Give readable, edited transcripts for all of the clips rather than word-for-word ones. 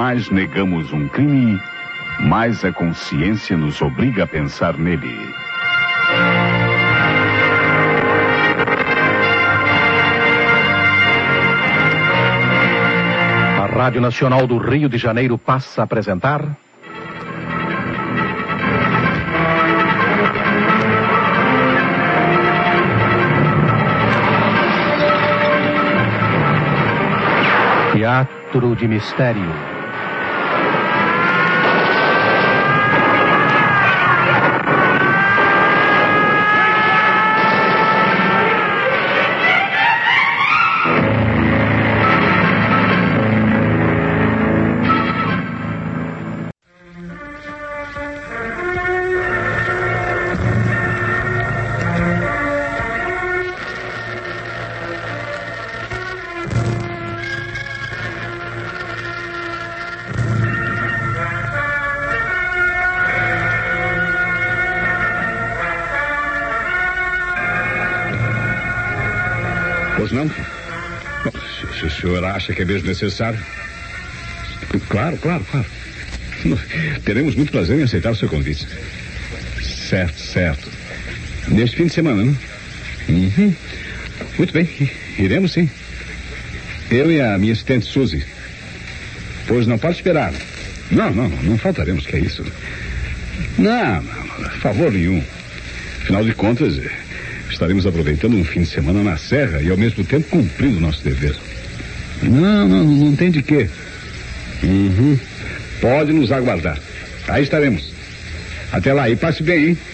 mais negamos um crime, mais a consciência nos obriga a pensar nele. A Rádio Nacional do Rio de Janeiro passa a apresentar... Teatro de Mistério. Pois não? Bom, se o senhor acha que é mesmo necessário... Claro. Teremos muito prazer em aceitar o seu convite. Certo. Neste fim de semana, não? Uhum. Muito bem, iremos sim. Eu e a minha assistente Suzy. Pois não pode esperar. Não faltaremos, que é isso. Não, favor nenhum. Afinal de contas... estaremos aproveitando um fim de semana na serra e ao mesmo tempo cumprindo o nosso dever. Não tem de quê. Uhum. Pode nos aguardar. Aí estaremos. Até lá, e passe bem, hein?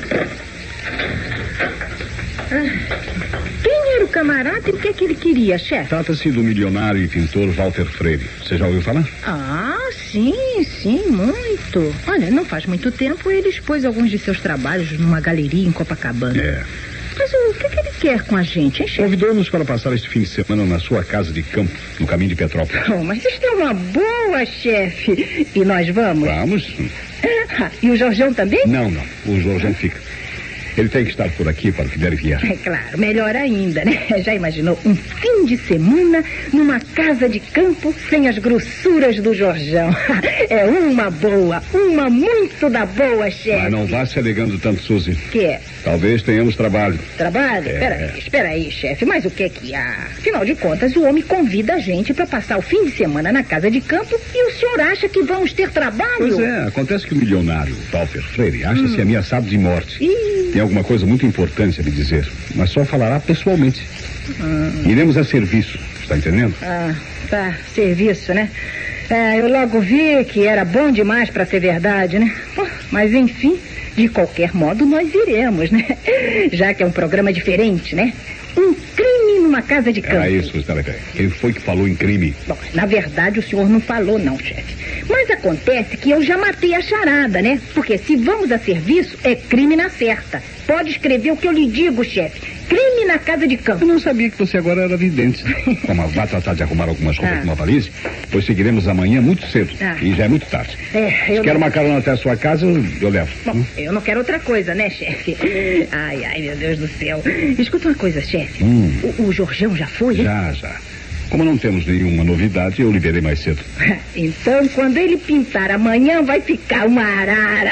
Quem era o camarada e o que é que ele queria, chefe? Trata-se do milionário e pintor Walter Freire. Você já ouviu falar? Sim, muito. Olha, não faz muito tempo ele expôs alguns de seus trabalhos numa galeria em Copacabana. Mas o que ele quer com a gente, hein, chefe? Convidou-nos para passar este fim de semana na sua casa de campo, no caminho de Petrópolis. Mas isto é uma boa, chefe. E nós vamos? Vamos. E o Jorjão também? Não. O Jorjão fica. Ele tem que estar por aqui para o que der e vier. É claro, melhor ainda, né? Já imaginou um fim de semana numa casa de campo sem as grossuras do Jorjão? É uma boa, uma muito da boa, chefe. Mas não vá se alegando tanto, Suzy. Que é? Talvez tenhamos trabalho. Trabalho? Espera aí, chefe. Mas o que é que há? Afinal de contas, o homem convida a gente para passar o fim de semana na casa de campo e o senhor acha que vamos ter trabalho? Pois é, acontece que o milionário Walter Freire acha-se ameaçado de morte. Tem alguma coisa muito importante a me dizer, mas só falará pessoalmente. Iremos a serviço, está entendendo? Tá, serviço, né? Eu logo vi que era bom demais para ser verdade, né? Mas enfim, de qualquer modo nós iremos, né? Já que é um programa diferente, né? Um crime numa casa de campo. Isso, espera. Quem foi que falou em crime? Bom, na verdade o senhor não falou não, chefe. Mas acontece que eu já matei a charada, né? Porque se vamos a serviço, é crime na certa. Pode escrever o que eu lhe digo, chefe. Crime na casa de campo. Eu não sabia que você agora era vidente. Como vá tratar de arrumar algumas roupas numa valise, pois seguiremos amanhã muito cedo. E já é muito tarde. Se quer uma carona até a sua casa, eu levo. Bom, eu não quero outra coisa, né, chefe? Ai, meu Deus do céu. Escuta uma coisa, chefe. O Jorjão já foi, hein? Já. Como não temos nenhuma novidade, eu liberei mais cedo. Então, quando ele pintar amanhã, vai ficar uma arara.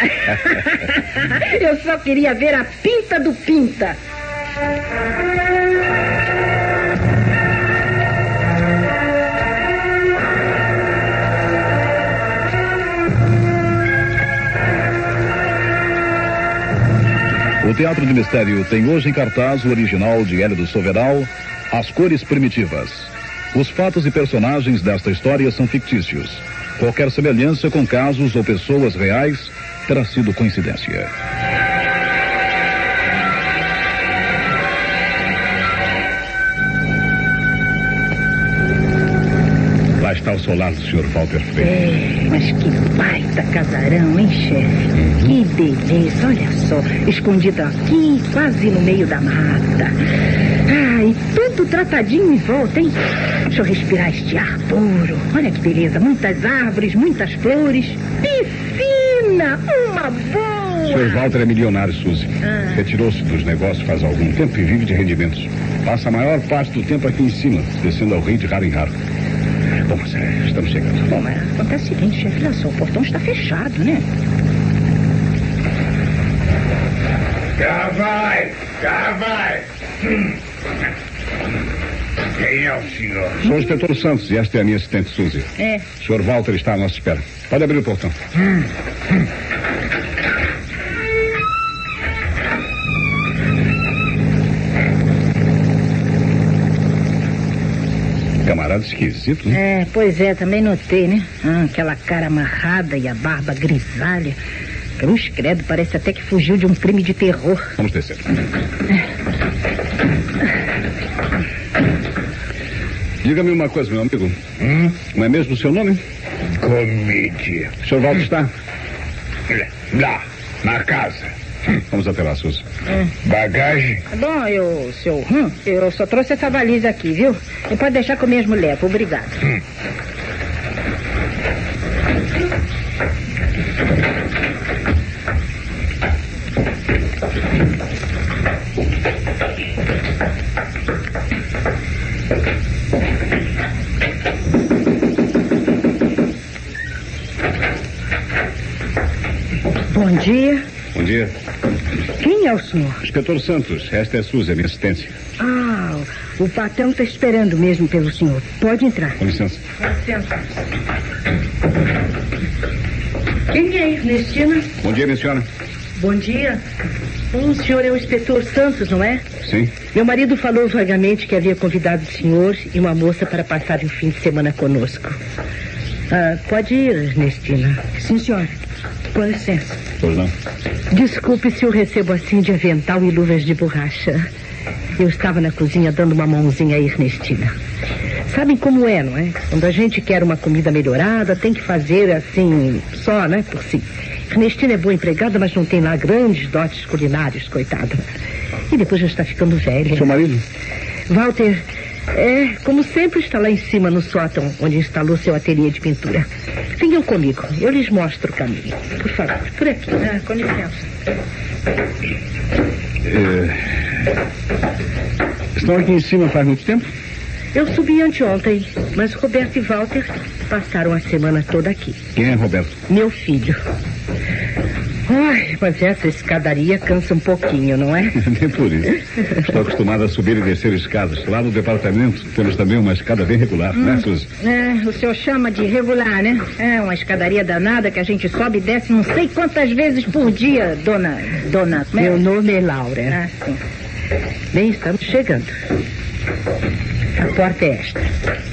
Eu só queria ver a pinta do pinta. O Teatro de Mistério tem hoje em cartaz o original de Hélio do Soveral, As Cores Primitivas. Os fatos e personagens desta história são fictícios. Qualquer semelhança com casos ou pessoas reais terá sido coincidência. Lá está o solar do Sr. Walter Freire. Mas que baita casarão, hein, chefe? Que beleza, olha só. Escondido aqui, quase no meio da mata. E tudo tratadinho em volta, hein? Deixa eu respirar este ar puro. Olha que beleza, muitas árvores, muitas flores. Piscina, uma boa. O Sr. Walter é milionário, Suzy. Retirou-se dos negócios faz algum tempo e vive de rendimentos. Passa a maior parte do tempo aqui em cima, descendo ao rio de raro em raro. Bom, mas estamos chegando. Bom, mas acontece o seguinte, chefe, olha só, o portão está fechado, né? Já vai. Quem é o senhor? Sou o inspetor Santos e esta é a minha assistente Suzy. É. O senhor Walter está à nossa espera. Pode abrir o portão. Camarada esquisito, né? É, pois é, também notei, né? Aquela cara amarrada e a barba grisalha. Cruz credo, parece até que fugiu de um crime de terror. Vamos descer. Diga-me uma coisa, meu amigo. Não é mesmo o seu nome? Comédia. O senhor Walter está? Lá, na casa. Vamos até lá, Suzy. Bagagem? Bom, eu só trouxe essa valisa aqui, viu? E pode deixar que eu mesmo levo, obrigado. Bom dia. Bom dia. Quem é o senhor? Inspetor Santos, esta é Suzy, a minha assistente. O patrão está esperando mesmo pelo senhor. Pode entrar. Com licença. Com licença. Quem é Ernestina? Bom dia, minha senhora. Bom dia. O senhor é o inspetor Santos, não é? Sim. Meu marido falou vagamente que havia convidado o senhor e uma moça para passar o fim de semana conosco. Pode ir, Ernestina. Sim, senhor. Com licença. Pois não. Desculpe se eu recebo assim de avental e luvas de borracha. Eu estava na cozinha dando uma mãozinha a Ernestina. Sabem como é, não é? Quando a gente quer uma comida melhorada, tem que fazer assim, só, né, por si. Ernestina é boa empregada, mas não tem lá grandes dotes culinários, coitada. E depois já está ficando velha. Seu marido? Walter, como sempre, está lá em cima no sótão, onde instalou seu ateliê de pintura. Venham comigo, eu lhes mostro o caminho. Por favor, por aqui. Com licença. Estão aqui em cima faz muito tempo? Eu subi anteontem, mas Roberto e Walter passaram a semana toda aqui. Quem é Roberto? Meu filho. Ai, mas essa escadaria cansa um pouquinho, não é? Nem por isso. Estou acostumado a subir e descer escadas. Lá no departamento temos também uma escada bem regular, né, Suzy? O senhor chama de regular, né? É uma escadaria danada que a gente sobe e desce não sei quantas vezes por dia, dona... Meu nome é Laura. Sim. Bem, estamos chegando. A porta é esta.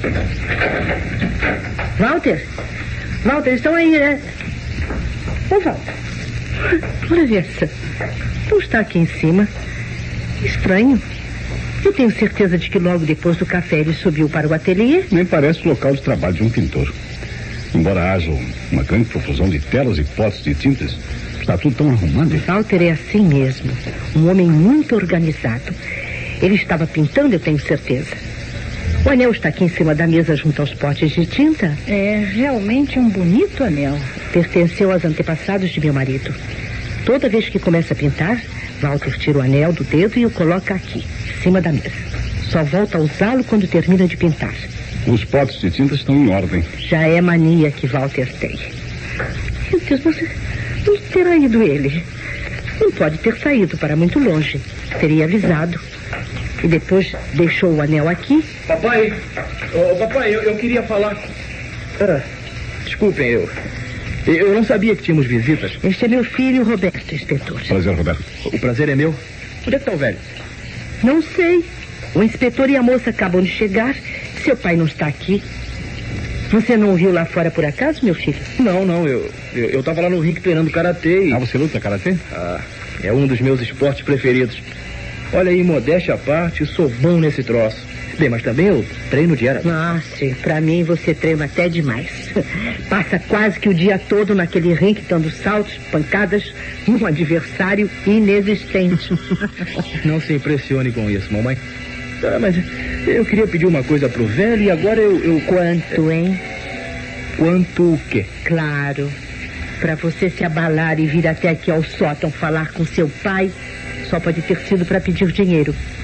Walter, estão aí, né? Ô, Walter. Olha essa. Não está aqui em cima. Estranho. Eu tenho certeza de que logo depois do café ele subiu para o ateliê. Nem parece o local de trabalho de um pintor. Embora haja uma grande profusão de telas e potes de tintas, está tudo tão arrumado. Walter é assim mesmo. Um homem muito organizado. Ele estava pintando, eu tenho certeza. O anel está aqui em cima da mesa junto aos potes de tinta. É realmente um bonito anel. Pertenceu aos antepassados de meu marido. Toda vez que começa a pintar, Walter tira o anel do dedo e o coloca aqui, em cima da mesa. Só volta a usá-lo quando termina de pintar. Os potes de tinta estão em ordem. Já é mania que Walter tem. Meu Deus, mas onde terá ido ele? Não pode ter saído para muito longe. Teria avisado. E depois deixou o anel aqui. Papai, eu queria falar. Desculpem, eu não sabia que tínhamos visitas. Este é meu filho, Roberto, inspetor. Prazer, Roberto. O prazer é meu. Onde é que está o velho? Não sei. O inspetor e a moça acabam de chegar. Seu pai não está aqui. Você não o viu lá fora por acaso, meu filho? Não, eu estava lá no ringue treinando karatê e... você luta karatê? É um dos meus esportes preferidos. Olha aí, modéstia à parte, sou bom nesse troço. Bem, mas também eu treino diariamente. Nossa, pra mim você treina até demais. Passa quase que o dia todo naquele ringue dando saltos, pancadas, um adversário inexistente. Não se impressione com isso, mamãe. Mas eu queria pedir uma coisa pro velho e agora eu... Quanto, hein? Quanto o quê? Claro. Pra você se abalar e vir até aqui ao sótão falar com seu pai, só pode ter sido para pedir dinheiro.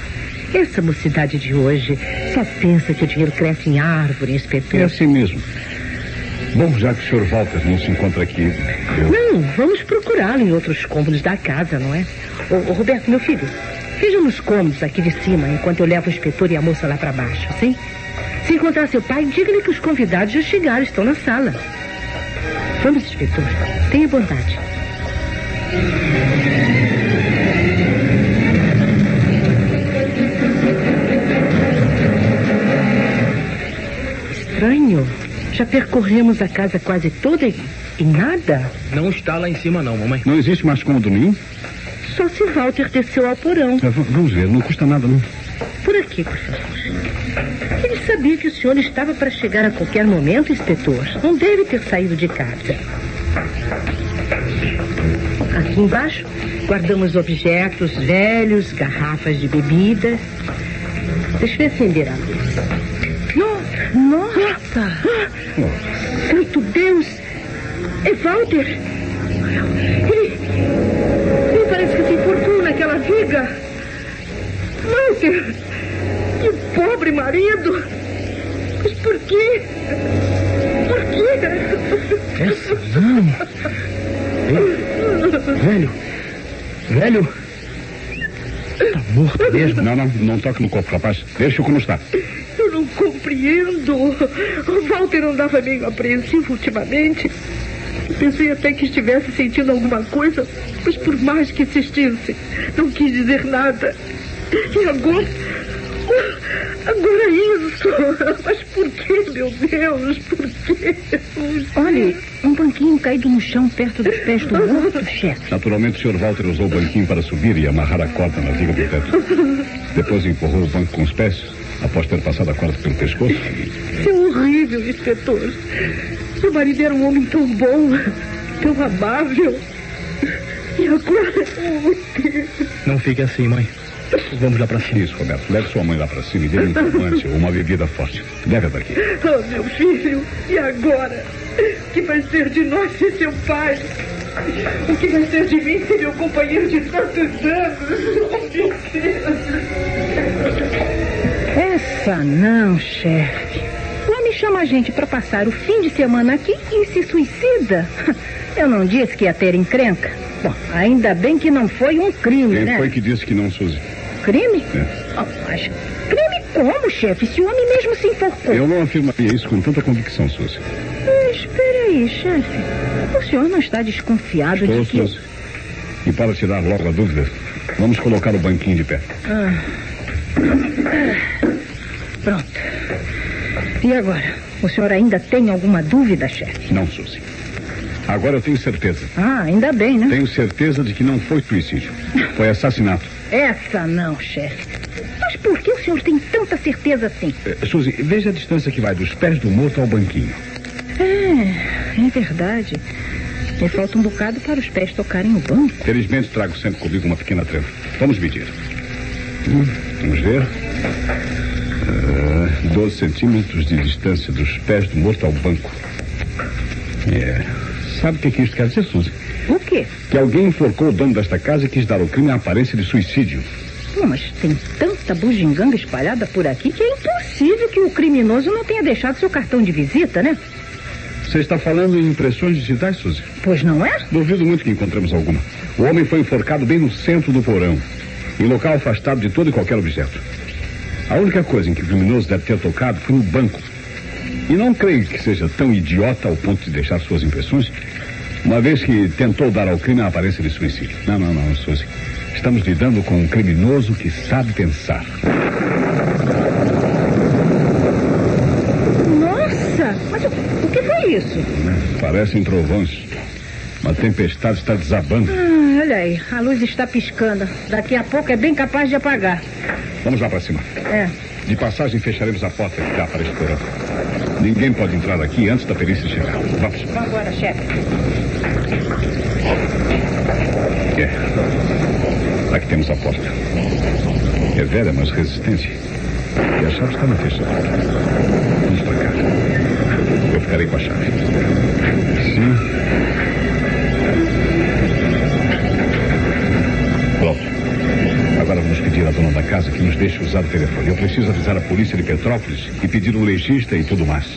Essa mocidade de hoje só pensa que o dinheiro cresce em árvore, inspetor. É assim mesmo. Bom, já que o senhor Walter não se encontra aqui, Não, vamos procurá-lo em outros cômodos da casa, não é? Ô, Roberto, meu filho, veja nos cômodos aqui de cima, enquanto eu levo o inspetor e a moça lá para baixo, sim? Se encontrar seu pai, diga-lhe que os convidados já chegaram, estão na sala. Vamos, inspetor, tenha bondade. Estranho. Já percorremos a casa quase toda e nada. Não está lá em cima não, mamãe. não existe mais cômodo nenhum? Só se Walter desceu ao porão. Vamos ver, não custa nada, não. Por aqui, por favor. Ele sabia que o senhor estava para chegar a qualquer momento, inspetor. Não deve ter saído de casa. Aqui embaixo, guardamos objetos velhos, garrafas de bebida. Deixa eu acender a luz. Nossa! Santo Deus! É Walter! Ele parece que se enforcou naquela viga. Walter! Que pobre marido! Mas por quê? Por quê? Essa não. Ei, velho. Tá morto mesmo. Não toque no corpo, rapaz. Deixa como está. Eu não compreendo. O Walter andava meio apreensivo ultimamente. Pensei até que estivesse sentindo alguma coisa, mas por mais que insistisse, não quis dizer nada. E agora isso. Mas por que, meu Deus? Por quê? Olhe, um banquinho caído no chão perto dos pés do morto, chefe. Naturalmente, o senhor Walter usou o banquinho para subir e amarrar a corda na viga do teto. Depois empurrou o banco com os pés, após ter passado a corda pelo pescoço. Isso é horrível, inspetor. Seu marido era um homem tão bom, tão amável. E agora... Não fique assim, mãe. Vamos lá pra cima. Isso, Roberto. Leve sua mãe lá pra cima e dê um calmante ou uma bebida forte. Leve daqui. Oh, meu filho, e agora? O que vai ser de nós sem seu pai? O que vai ser de mim sem meu companheiro de tantos anos? Oh, meu Deus. Essa não, chefe. O homem chama a gente para passar o fim de semana aqui e se suicida. Eu não disse que ia ter encrenca. Bom, ainda bem que não foi um crime, Quem né? foi que disse que não, Suzy? Crime? É. Oh, mas crime como, chefe? Se o homem mesmo se enforcou. Eu não afirmaria isso com tanta convicção, Suzy. Espera aí, chefe. O senhor não está desconfiado Estou, de que... Suzy. E para tirar logo a dúvida, vamos colocar o banquinho de pé. Pronto. E agora? O senhor ainda tem alguma dúvida, chefe? Não, Suzy. Agora eu tenho certeza. Ah, ainda bem, né? Tenho certeza de que não foi suicídio. Foi assassinato. Essa não, chefe. Mas por que o senhor tem tanta certeza assim? Suzy, veja a distância que vai dos pés do morto ao banquinho. É verdade. Me falta um bocado para os pés tocarem o banco. Felizmente trago sempre comigo uma pequena treva. Vamos medir. Vamos ver. 12 centímetros de distância dos pés do morto ao banco. Sabe o que isso quer dizer, Suzy? O quê? Que alguém enforcou o dono desta casa e quis dar ao crime a aparência de suicídio. Mas tem tanta bugiganga espalhada por aqui que é impossível que o criminoso não tenha deixado seu cartão de visita, né? Você está falando em impressões digitais, Suzy? Pois não é? Duvido muito que encontremos alguma. O homem foi enforcado bem no centro do porão, em local afastado de todo e qualquer objeto. A única coisa em que o criminoso deve ter tocado foi no banco. E não creio que seja tão idiota ao ponto de deixar suas impressões, uma vez que tentou dar ao crime a aparência de suicídio. Não, Suzy. Estamos lidando com um criminoso que sabe pensar. Nossa, mas o que foi isso? Parecem trovões. Uma tempestade está desabando. Olha aí, a luz está piscando. Daqui a pouco é bem capaz de apagar. Vamos lá para cima. De passagem, fecharemos a porta que dá para este porão. Ninguém pode entrar aqui antes da perícia chegar. Vamos. Vamos agora, chefe. Aqui temos a porta. É velha, mas resistente. E a chave está na fechadura. Vamos para cá. Eu ficarei com a chave. Sim. Pronto. Agora vamos pedir à dona da casa que nos deixe usar o telefone. Eu preciso avisar a polícia de Petrópolis e pedir um legista e tudo mais.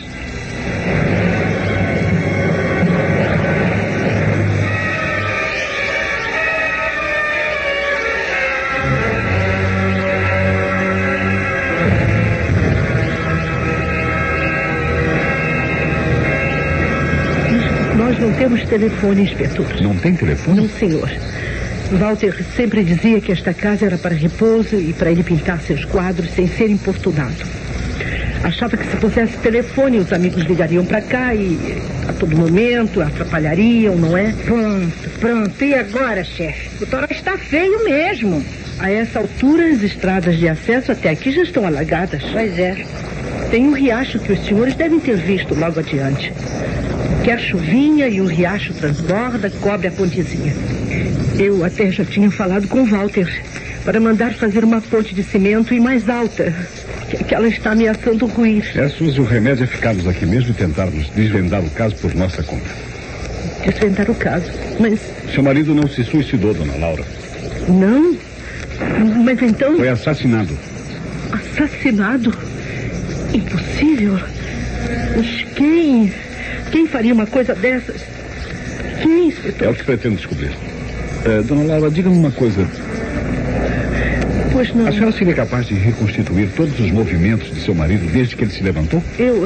Nós não temos telefone, inspetor. Não tem telefone? Não, senhor. Walter sempre dizia que esta casa era para repouso e para ele pintar seus quadros sem ser importunado. Achava que se pusesse telefone, os amigos ligariam para cá e a todo momento atrapalhariam, não é? Pronto. E agora, chefe? O toró está feio mesmo. A essa altura, as estradas de acesso até aqui já estão alagadas. Pois é. Tem um riacho que os senhores devem ter visto logo adiante. Que a chuvinha e o riacho transborda, cobre a pontezinha. Eu até já tinha falado com o Walter para mandar fazer uma ponte de cimento e mais alta, que ela está ameaçando ruir. Suzy, o remédio é ficarmos aqui mesmo e tentarmos desvendar o caso por nossa conta. Desvendar o caso? Mas... Seu marido não se suicidou, dona Laura. Não? Mas então... Foi assassinado. Assassinado? Impossível. Mas quem? Quem faria uma coisa dessas? Quem, inspetor? É o que pretendo descobrir. Dona Laura, diga-me uma coisa. Pois não. A senhora seria capaz de reconstituir todos os movimentos de seu marido desde que ele se levantou?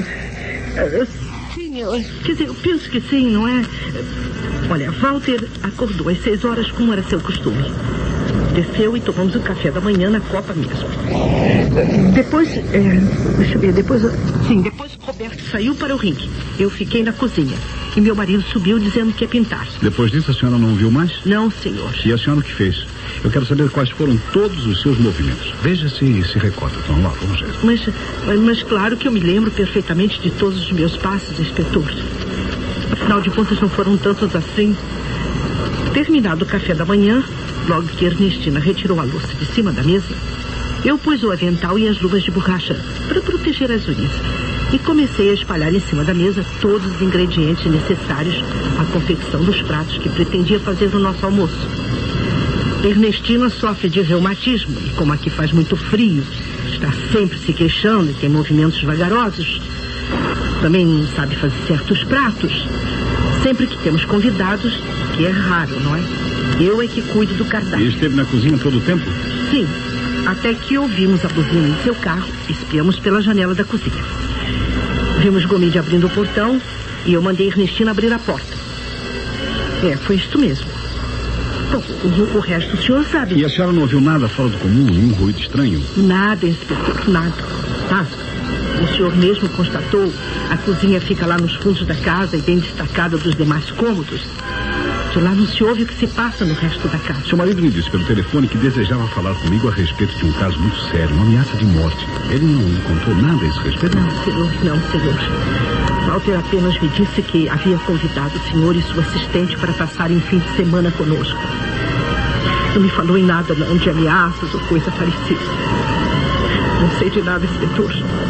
Sim, quer dizer, eu penso que sim, não é? Olha, Walter acordou às 6 horas, como era seu costume. Desceu e tomamos o café da manhã na copa mesmo. Depois, deixa eu ver, depois Roberto saiu para o ringue. Eu fiquei na cozinha. E meu marido subiu dizendo que ia pintar. Depois disso, a senhora não viu mais? Não, senhor. E a senhora o que fez? Eu quero saber quais foram todos os seus movimentos. Veja se recorda. Então, lá, vamos ver. Mas claro que eu me lembro perfeitamente de todos os meus passos, inspetor. Afinal de contas, não foram tantos assim. Terminado o café da manhã, logo que Ernestina retirou a louça de cima da mesa, eu pus o avental e as luvas de borracha para proteger as unhas. E comecei a espalhar em cima da mesa todos os ingredientes necessários à confecção dos pratos que pretendia fazer no nosso almoço. Ernestina sofre de reumatismo e, como aqui faz muito frio, está sempre se queixando e tem movimentos vagarosos. Também não sabe fazer certos pratos. Sempre que temos convidados, que é raro, não é? Eu é que cuido do cardápio. E esteve na cozinha todo o tempo? Sim, até que ouvimos a buzina em seu carro e espiamos pela janela da cozinha. Vimos Gomide abrindo o portão e eu mandei Ernestina abrir a porta. Foi isto mesmo. Bom, o resto o senhor sabe. E a senhora não ouviu nada fora do comum, nenhum ruído estranho? Nada, inspetor, nada. O senhor mesmo constatou, a cozinha fica lá nos fundos da casa e bem destacada dos demais cômodos. De lá não se ouve o que se passa no resto da casa. Seu marido me disse pelo telefone que desejava falar comigo a respeito de um caso muito sério, uma ameaça de morte. Ele não contou nada a esse respeito? Não, senhor. Walter apenas me disse que havia convidado o senhor e sua assistente para passarem um fim de semana conosco. Não me falou em nada, não, de ameaças ou coisa parecida. Não sei de nada, inspetor.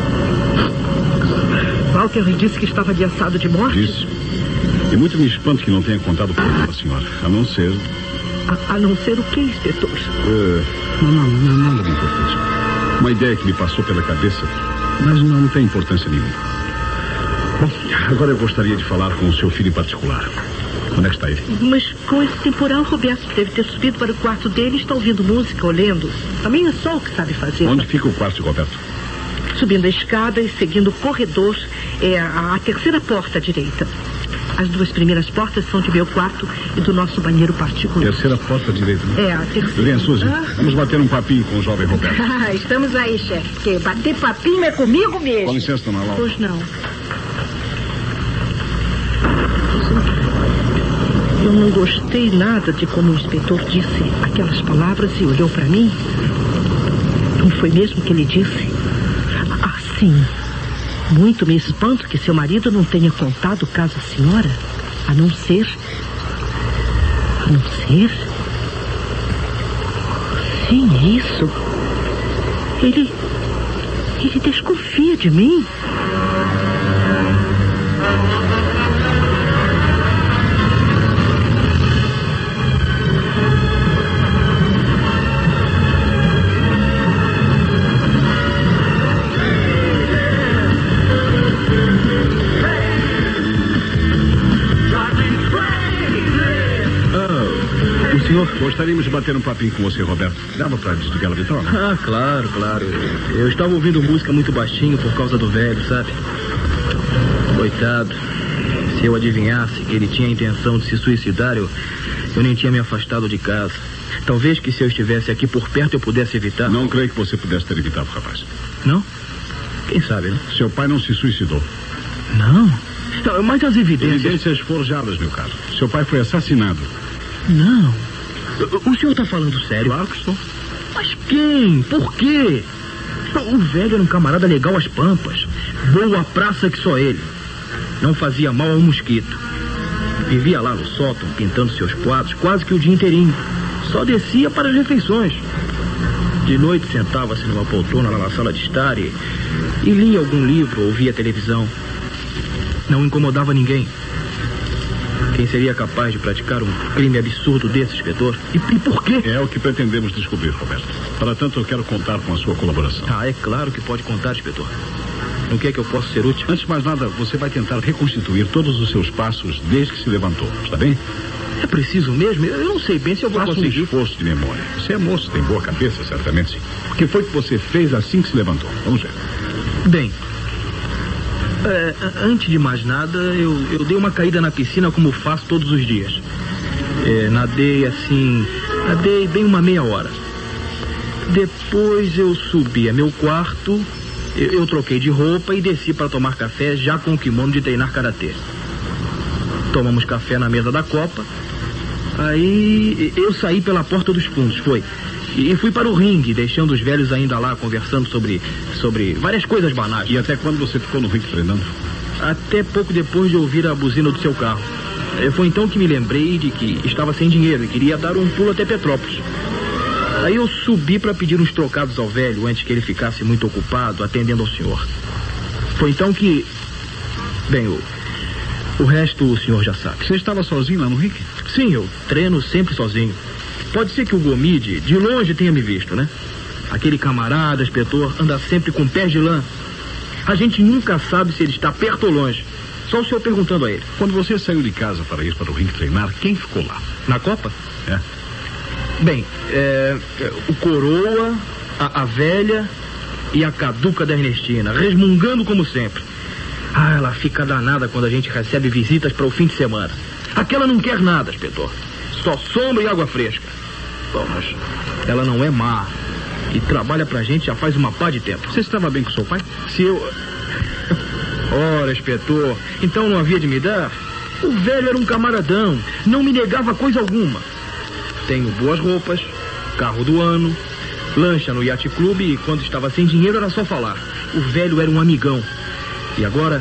Walter me disse que estava ameaçado de morte. Disse. E muito me espanto que não tenha contado por ela, senhora. A não ser... A não ser o quê, inspetor? Nada de importante. Uma ideia que me passou pela cabeça, mas não tem importância nenhuma. Bom, agora eu gostaria de falar com o seu filho em particular. Onde é que está ele? Mas com esse temporal, Roberto deve ter subido para o quarto dele e está ouvindo música, olhando. Também é só o que sabe fazer. Onde fica o quarto de Roberto? Subindo a escada e seguindo o corredor, é a terceira porta à direita. As 2 primeiras portas são de meu quarto e do nosso banheiro particular. Terceira porta à direita, né? A terceira. Venha, Suzy. Vamos bater um papinho com o jovem Roberto. Estamos aí, chefe. Porque bater papinho é comigo mesmo. Com licença, dona Laura. Pois não. Eu não gostei nada de como o inspetor disse aquelas palavras e olhou para mim. Não foi mesmo que ele disse? Sim. Muito me espanto que seu marido não tenha contado o caso à senhora. A não ser... Sim, é isso. Ele desconfia de mim. Gostaríamos de bater um papinho com você, Roberto. Dava pra desligar a vitrola? Ah, claro. Eu estava ouvindo música muito baixinho por causa do velho, sabe? Coitado. Se eu adivinhasse que ele tinha a intenção de se suicidar, eu nem tinha me afastado de casa. Talvez que se eu estivesse aqui por perto eu pudesse evitar. Não creio que você pudesse ter evitado, rapaz. Não? Quem sabe, né? Seu pai não se suicidou. Não, mas as evidências... Evidências forjadas, meu caro. Seu pai foi assassinado. Não. O senhor está falando sério? Claro que estou. Mas quem? Por quê? O velho era um camarada legal às pampas. Boa praça que só ele. Não fazia mal a um mosquito. Vivia lá no sótão, pintando seus quadros, quase que o dia inteirinho. Só descia para as refeições. De noite sentava-se numa poltrona lá na sala de estar e lia algum livro ou via televisão. Não incomodava ninguém. Quem seria capaz de praticar um crime absurdo desse, inspetor? E por quê? É o que pretendemos descobrir, Roberto. Para tanto, eu quero contar com a sua colaboração. Ah, é claro que pode contar, inspetor. No que é que eu posso ser útil? Antes de mais nada, você vai tentar reconstituir todos os seus passos desde que se levantou, está bem? É preciso mesmo? Eu não sei bem se eu vou conseguir. Um esforço de memória. Você é moço, tem boa cabeça, certamente sim. O que foi que você fez assim que se levantou? Vamos ver. Bem, antes de mais nada, eu dei uma caída na piscina como faço todos os dias. Nadei bem uma meia hora. Depois eu subi a meu quarto, eu troquei de roupa e desci para tomar café já com o kimono de treinar karatê. Tomamos café na mesa da copa. Aí eu saí pela porta dos fundos, e fui para o ringue, deixando os velhos ainda lá conversando sobre várias coisas banais. E até quando você ficou no ringue treinando? Até pouco depois de ouvir a buzina do seu carro. Foi então que me lembrei de que estava sem dinheiro e queria dar um pulo até Petrópolis. Aí eu subi para pedir uns trocados ao velho antes que ele ficasse muito ocupado atendendo ao senhor. Foi então que... Bem, o resto o senhor já sabe. Você estava sozinho lá no ringue? Sim, eu treino sempre sozinho. Pode ser que o Gomide de longe tenha me visto, né? Aquele camarada, inspetor, anda sempre com pés de lã. A gente nunca sabe se ele está perto ou longe. Só o senhor perguntando a ele. Quando você saiu de casa para ir para o ringue treinar, quem ficou lá? Na Copa? É. Bem, o Coroa, a velha e a caduca da Ernestina, resmungando como sempre. Ah, ela fica danada quando a gente recebe visitas para o fim de semana. Aquela não quer nada, inspetor. Só sombra e água fresca. Bom, mas ela não é má. E trabalha pra gente já faz uma pá de tempo. Você estava bem com seu pai? Se eu... Ora, inspetor, então não havia de me dar? O velho era um camaradão. Não me negava coisa alguma. Tenho boas roupas, carro do ano, lancha no Yacht Club e quando estava sem dinheiro era só falar. O velho era um amigão. E agora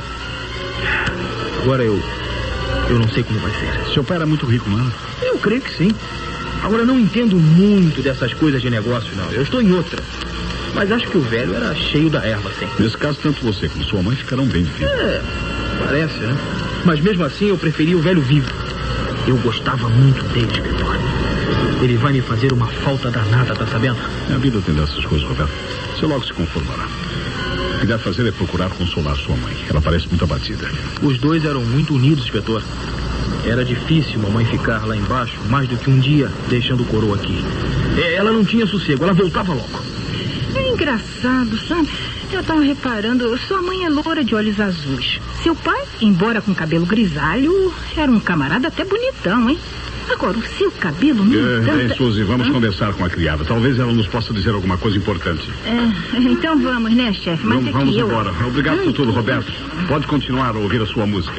eu não sei como vai ser. Seu pai era muito rico, não? Eu creio que sim. Agora não entendo muito dessas coisas de negócio, não. Eu estou em outra. Mas acho que o velho era cheio da erva, sim. Nesse caso, tanto você como sua mãe ficarão bem de vida. Parece, né? Mas mesmo assim eu preferi o velho vivo. Eu gostava muito dele, inspetor. Ele vai me fazer uma falta danada, tá sabendo? A vida tem dessas coisas, Roberto. Você logo se conformará. O que deve fazer é procurar consolar sua mãe. Ela parece muito abatida. Os dois eram muito unidos, inspetor. Era difícil mamãe ficar lá embaixo mais do que um dia deixando o Coroa aqui. Ela não tinha sossego, ela voltava logo. É engraçado, sabe? Eu estava reparando, sua mãe é loura de olhos azuis. Seu pai, embora com cabelo grisalho, era um camarada até bonitão, hein? Agora, o seu cabelo, no entanto... Suzy, vamos conversar com a criada. Talvez ela nos possa dizer alguma coisa importante. Então vamos, né, chefe? Mas vamos embora. Obrigado por tudo, Roberto. Pode continuar a ouvir a sua música.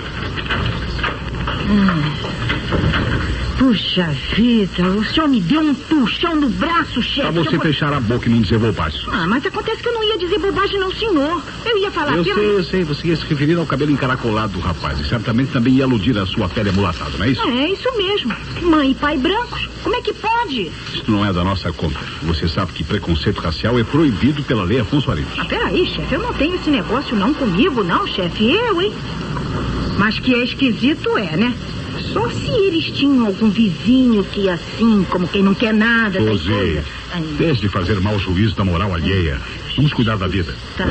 Puxa vida, o senhor me deu um puxão no braço, chefe. Pra você fechar a boca e não dizer bobagem. Mas acontece que eu não ia dizer bobagem não, senhor. Eu ia falar... Eu sei. Você ia se referir ao cabelo encaracolado do rapaz. E certamente também ia aludir à sua pele amulatada, não é isso? É, isso mesmo. Mãe e pai brancos. Como é que pode? Isso não é da nossa conta. Você sabe que preconceito racial é proibido pela lei Afonso Arinos. Peraí, chefe. Eu não tenho esse negócio não comigo, não, chefe. Eu, hein? Mas que é esquisito né? Só se eles tinham algum vizinho que assim, como quem não quer nada. Suzy, deixe de fazer mau juízo da moral alheia. Vamos cuidar da vida. Tá.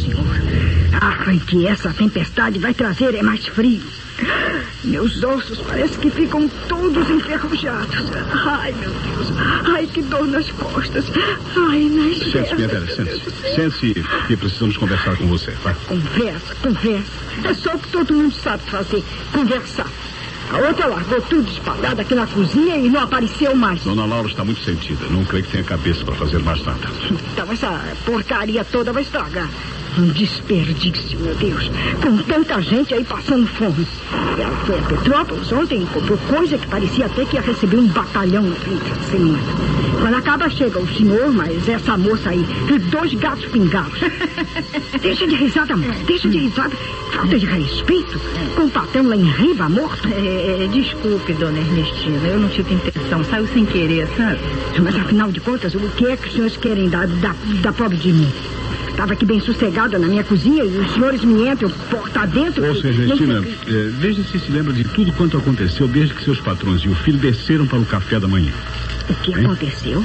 senhor. Ai, que essa tempestade vai trazer é mais frio. Meus ossos parece que ficam todos enferrujados. Ai, meu Deus. Ai, que dor nas costas. Ai, nas pernas. Sente-se, minha velha, sente-se. Sente-se que precisamos conversar com você. Vai. Conversa. É só o que todo mundo sabe fazer. Conversar. A outra largou tudo espalhado aqui na cozinha e não apareceu mais. Dona Laura está muito sentida. Não creio que tenha cabeça para fazer mais nada. Então essa porcaria toda vai estragar. Um desperdício, meu Deus. Com tanta gente aí passando fome. Ela foi a Petrópolis ontem e comprou coisa que parecia até que ia receber um batalhão no fim de semana. Quando acaba, chega o senhor, mas essa moça aí, e 2 gatos pingados. Deixa de risada, moça. Deixa de risada. Falta de respeito. Com o patrão lá em Riba, morto. Desculpe, dona Ernestina. Eu não tive intenção. Saiu sem querer, sabe? Mas afinal de contas, o que é que os senhores querem da pobre de mim? Estava aqui bem sossegada na minha cozinha e os senhores me entram porta dentro. Ô, senhora Ernestina, veja se se lembra de tudo quanto aconteceu desde que seus patrões e o filho desceram para o café da manhã. O que aconteceu?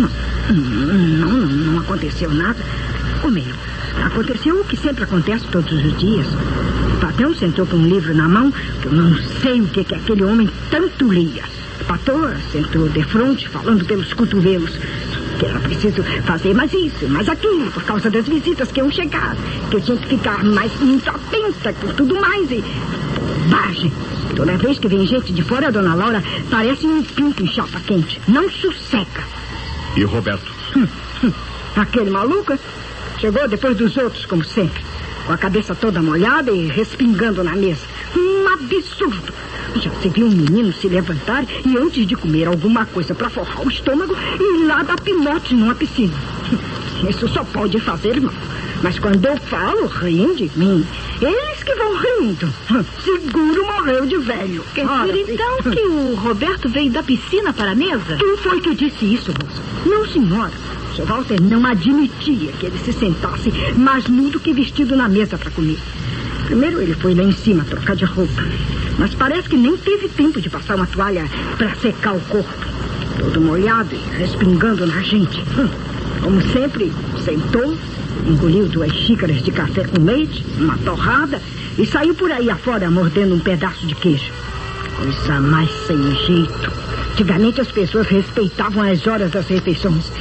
Não aconteceu nada. Ou melhor, aconteceu o que sempre acontece todos os dias. O patrão sentou com um livro na mão, que eu não sei o que aquele homem tanto lia. A patroa sentou de frente, falando pelos cotovelos. Que era preciso fazer mais isso, mais aquilo, por causa das visitas que iam chegar. Que eu tinha que ficar muito atenta com tudo mais e... bobagem. Toda vez que vem gente de fora, a dona Laura parece um pinto em chapa quente. Não sossega. E o Roberto? Aquele maluco chegou depois dos outros, como sempre. Com a cabeça toda molhada e respingando na mesa. Um absurdo. Já se viu um menino se levantar e antes de comer alguma coisa para forrar o estômago e ir lá dar pinote numa piscina. Isso só pode fazer mal. Mas quando eu falo, riem de mim. Eles que vão rindo. Seguro morreu de velho. Ora, então que o Roberto veio da piscina para a mesa? Quem foi que disse isso, moça? Não, senhora. O Sr. Walter não admitia que ele se sentasse mais nu do que vestido na mesa para comer. Primeiro ele foi lá em cima trocar de roupa. Mas parece que nem teve tempo de passar uma toalha para secar o corpo. Todo molhado e respingando na gente. Como sempre, sentou, engoliu 2 xícaras de café com leite, uma torrada e saiu por aí afora mordendo um pedaço de queijo. Coisa mais sem jeito. Antigamente as pessoas respeitavam as horas das refeições.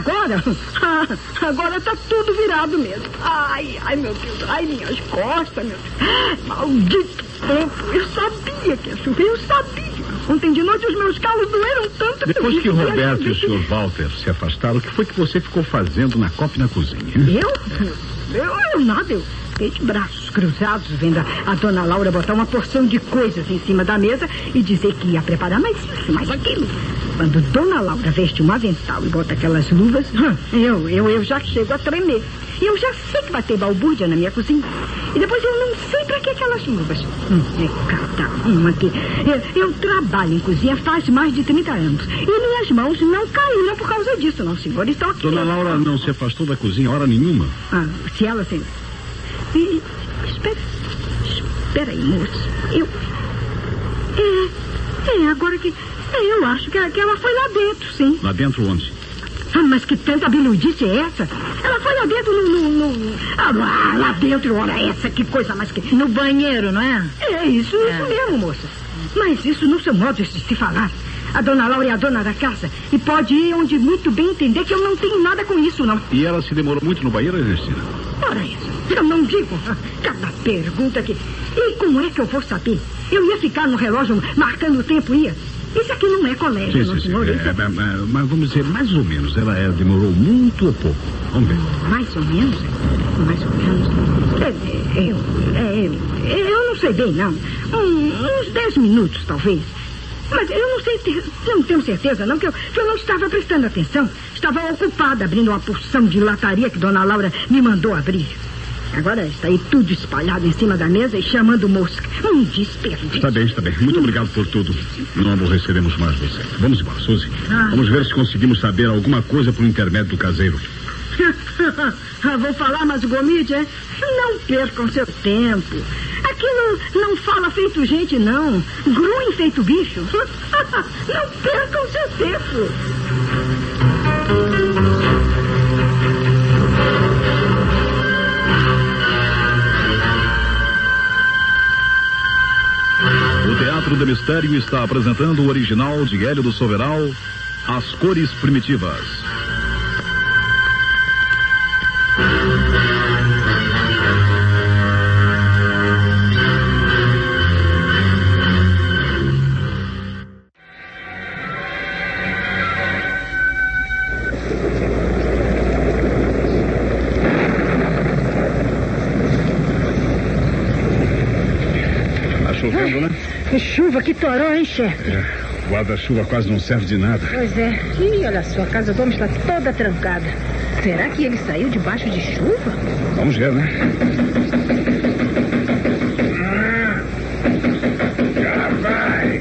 Agora tá tudo virado mesmo. Ai, meu Deus. Ai, minhas costas, meu Deus. Maldito tempo. Eu sabia que ia chover, eu sabia. Ontem de noite os meus calos doeram tanto. Depois que o Roberto e o Sr. Walter se afastaram, o que foi que você ficou fazendo na cozinha? Eu nada, eu fiquei de braços cruzados vendo a dona Laura botar uma porção de coisas em cima da mesa e dizer que ia preparar mais isso, mais aquilo. Quando dona Laura veste um avental e bota aquelas luvas, eu já chego a tremer. E eu já sei que vai ter balbúrdia na minha cozinha. E depois eu não sei pra que aquelas luvas. Cada uma que... Eu trabalho em cozinha faz mais de 30 anos. E minhas mãos não caíram por causa disso, não, senhor. Estão aqui. Dona Laura não se afastou da cozinha hora nenhuma? Se ela se... Espera aí, moço. Agora que... eu acho que ela foi lá dentro, sim. Lá dentro onde? Mas que tanta biludice é essa? Ela foi lá dentro lá dentro, ora essa, que coisa mais que... No banheiro, não é? Isso mesmo, moça. Mas isso não são modos de se falar. A dona Laura é a dona da casa e pode ir onde muito bem entender que eu não tenho nada com isso, não. E ela se demorou muito no banheiro, Ernestina? Ora isso, eu não digo. Cada pergunta que... E como é que eu vou saber? Eu ia ficar no relógio marcando o tempo, ia. Isso aqui não é colégio, não, senhor. Mas vamos dizer, mais ou menos. Ela demorou muito ou pouco? Vamos ver. Mais ou menos? Eu não sei bem, não. Uns 10 minutos, talvez. Mas eu não sei, eu não tenho certeza, não, que eu não estava prestando atenção. Estava ocupada abrindo uma porção de lataria que dona Laura me mandou abrir. Agora está aí tudo espalhado em cima da mesa e chamando mosca. Um desperdício. Está bem. Muito obrigado por tudo. Não aborreceremos mais você. Vamos embora, Suzy. Vamos ver se conseguimos saber alguma coisa por intermédio do caseiro. Vou falar, mas o Gomide, não percam seu tempo. Aqui não fala feito gente, não. Grunhe feito bicho. Não percam seu tempo. Teatro de Mistério está apresentando o original de Hélio do Soveral, As Cores Primitivas. Chovendo, né? Que chuva, que toró, hein, chefe? O guarda-chuva quase não serve de nada. Pois é. Ih, olha só, a casa do homem está toda trancada. Será que ele saiu debaixo de chuva? Vamos ver, né? Já vai.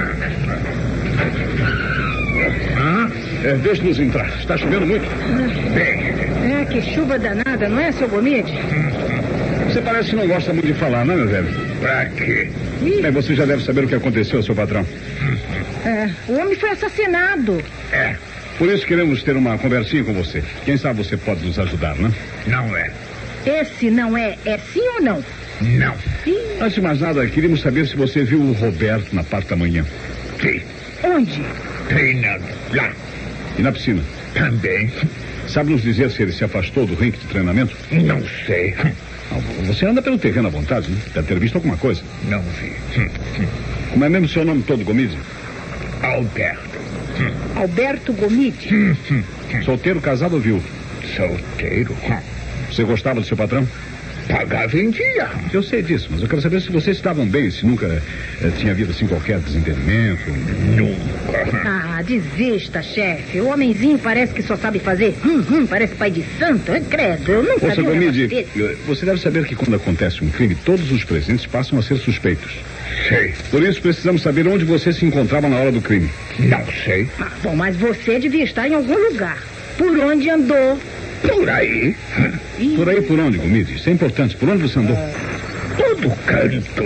Deixe-nos entrar. Está chovendo muito. Bem, É, que chuva danada, não é, seu Gomide? Você parece que não gosta muito de falar, não é, meu velho? pra quê? Bem, você já deve saber o que aconteceu ao seu patrão. O homem foi assassinado. Por isso queremos ter uma conversinha com você. Quem sabe você pode nos ajudar, né? Não é. Esse não é sim ou não? Não. Antes de mais nada, queríamos saber se você viu o Roberto na parte da manhã. Sim. Onde? Treinando. Lá. E na piscina. Também. Sabe nos dizer se ele se afastou do ringue de treinamento? Não sei. Você anda pelo terreno à vontade, né? Deve ter visto alguma coisa. Não vi. Como é mesmo seu nome todo, Gomide? Alberto. Alberto Gomide. Solteiro, casado ou viúvo? Solteiro. Você gostava do seu patrão? Pagava em dia. Eu sei disso, mas eu quero saber se vocês estavam bem, se nunca tinha havido assim qualquer desentendimento. Nunca. Desista, chefe. O homenzinho parece que só sabe fazer parece pai de santo. Credo, eu nunca vi Ô, seu um Gomide, negócio desse. você deve saber que quando acontece um crime, todos os presentes passam a ser suspeitos. Sei. Por isso precisamos saber onde você se encontrava na hora do crime. Não sei. Bom, mas você devia estar em algum lugar. Por onde andou? Por aí. Por aí por onde, Gomide? Isso é importante. Por onde você andou? Todo canto.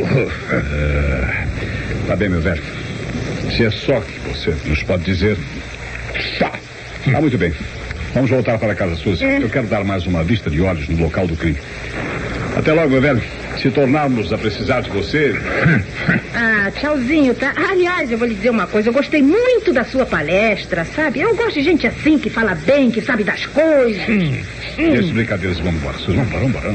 Tá bem, meu velho. Se é só que você nos pode dizer. Só. Ah, muito bem. Vamos voltar para casa, Suzy. Eu quero dar mais uma vista de olhos no local do crime. Até logo, meu velho. Se tornarmos a precisar de você... Tchauzinho, tá? Aliás, eu vou lhe dizer uma coisa. Eu gostei muito da sua palestra, sabe? Eu gosto de gente assim, que fala bem, que sabe das coisas. Deixa as brincadeiras e vamos embora, Suzy. Vamos embora.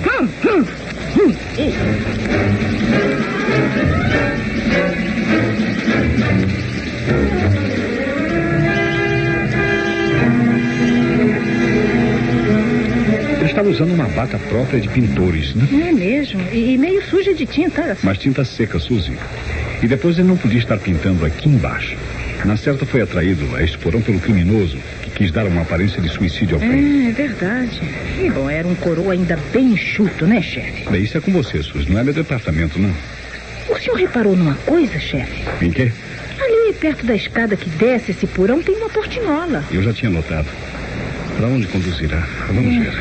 Ele estava usando uma bata própria de pintores, né? É mesmo. E meio suja de tinta, olha só. Mas tinta seca, Suzy. E depois ele não podia estar pintando aqui embaixo. Na certa foi atraído a este porão pelo criminoso, que quis dar uma aparência de suicídio ao crime. É verdade. E bom, era um coroa ainda bem enxuto, né, chefe? Bem, isso é com você, Suzy. Não é meu departamento, não. O senhor reparou numa coisa, chefe? Em quê? Ali, perto da escada que desce esse porão, tem uma portinhola. Eu já tinha notado. Para onde conduzirá? Vamos ver.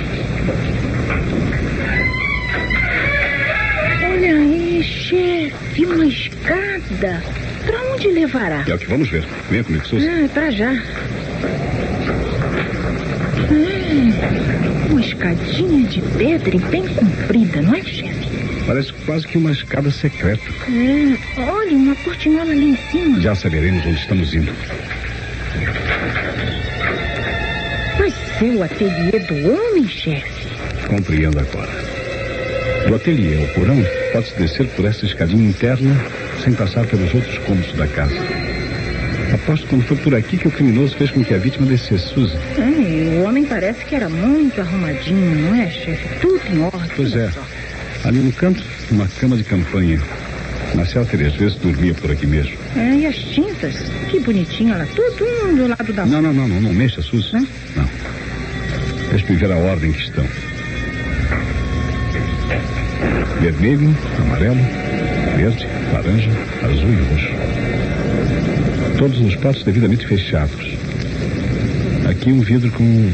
Olha aí, chefe, uma escada. Pra onde levará? É o que vamos ver. Venha comigo, Suzy. Pra já. Uma escadinha de pedra e bem comprida, não é, chefe? Parece quase que uma escada secreta. Olha, uma portinhola ali em cima. Já saberemos onde estamos indo. Vai ser o ateliê do homem, chefe? Compreendo agora. Do ateliê ao porão, pode-se descer por essa escadinha interna sem passar pelos outros cômodos da casa. Aposto que quando foi por aqui que o criminoso fez com que a vítima descesse, Suzy. O homem parece que era muito arrumadinho, não é, chefe? Tudo em ordem. Pois é. Ali no canto, uma cama de campanha. Marcelo às vezes dormia por aqui mesmo. E as tintas? Que bonitinho, ela tudo do lado da... Não mexa, Suzy. Não. Deixa-me ver a ordem que estão. Vermelho, amarelo, verde, laranja, azul e roxo. Todos os pratos devidamente fechados. Aqui um vidro com